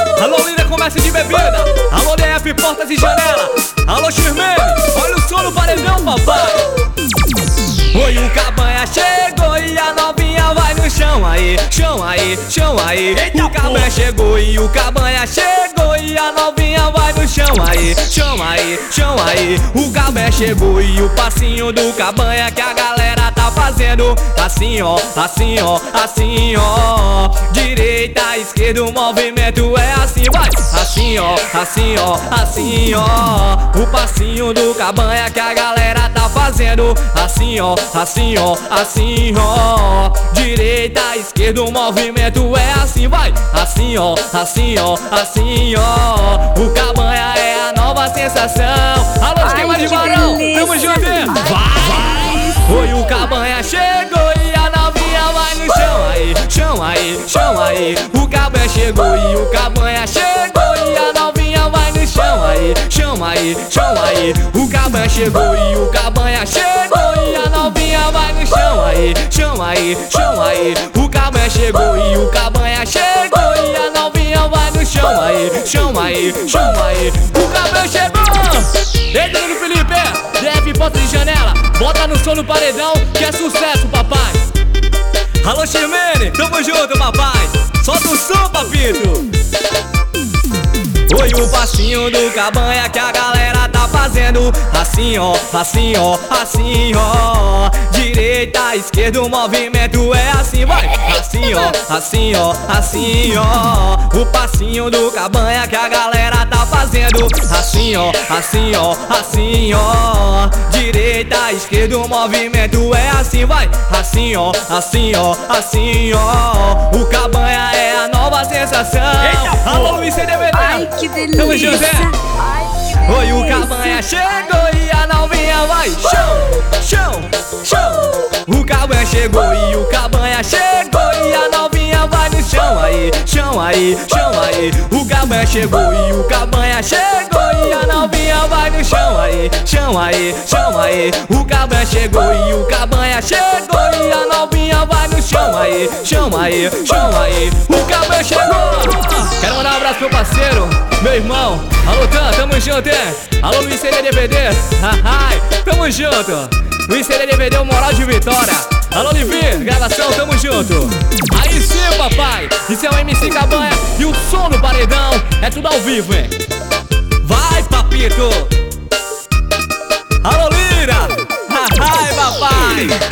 Alô, Lira, comércio de bebida. Alô, DF, portas e janela. Alô, Xirmene, olha o som no paredão, papai. Oi, o Cabanha chegou e a novinha vai no chão aí, chão aí, chão aí. O Cabanha chegou e o Cabanha chegou e a novinha vai no chão aí, chão aí, chão aí. O Cabanha chegou e o passinho do Cabanha que a galera tá fazendo assim ó, assim ó, assim ó. Direita, esquerda, o movimento é assim, vai. Assim ó, assim ó, assim ó. O passinho do Cabanha que a galera tá fazendo assim ó, assim ó, assim ó. Direita, esquerda, o movimento é assim, vai. Assim ó, assim ó, assim ó. O Cabanha é a nova sensação. Alô, esquema de varão, tamo junto, hein? Vai! Oi, o Cabanha chegou e a novinha vai no chão aí, chão aí, chão aí. O Cabanha chegou e o Cabanha chegou e a novinha vai no chão aí, chão aí, chão aí. O Cabanha chegou e o Cabanha chegou e a novinha vai no chão aí, chão aí, chão aí. O Cabanha chegou e o Cabanha chegou e a novinha vai no chão aí, chão aí, chão aí. O Cabanha chegou. Eita, no Felipe, DF, porta de janela. Bota no som no paredão que é sucesso, papai. Alô, Xirmene, tamo junto, papai. Solta o som, papito. Oi, o passinho do Cabanha que a galera tá fazendo assim ó, assim ó, assim ó. Direita, esquerda, o movimento é assim, vai. Assim ó, assim ó, assim ó. O passinho do Cabanha que a galera tá fazendo assim ó, assim ó, assim ó. Direita, esquerda, o movimento é assim, vai. Assim ó, assim ó, assim ó. O Cabanha é a nova sensação. Eita, alô, Luiz CDBD. Ai, que delícia. Tamo junto, é? Oi, o Cabanha chegou e a novinha vai. Chão, chão, chão. O Cabanha chegou e o Cabanha chegou e a novinha vai no chão aí, chão aí, chão aí. O Cabanha chegou e o Cabanha chegou e a novinha vai no chão aí, chão aí, chão aí. O Cabanha chegou e o Cabanha chegou e a novinha vai no chão aí, chão aí, chão aí. O Cabanha chegou. Quero mandar um abraço pro meu parceiro, meu irmão. Alô, Tan, tamo junto, hein? Alô, Luiz CDBD. Tamo junto. Luiz CDBD, o moral de vitória. Alô, Livi, gravação, tamo junto. Aí sim, papai. Isso é o MC Cabanha e o som do paredão é tudo ao vivo, hein? Vai, papito. Alô, Lira. Papai.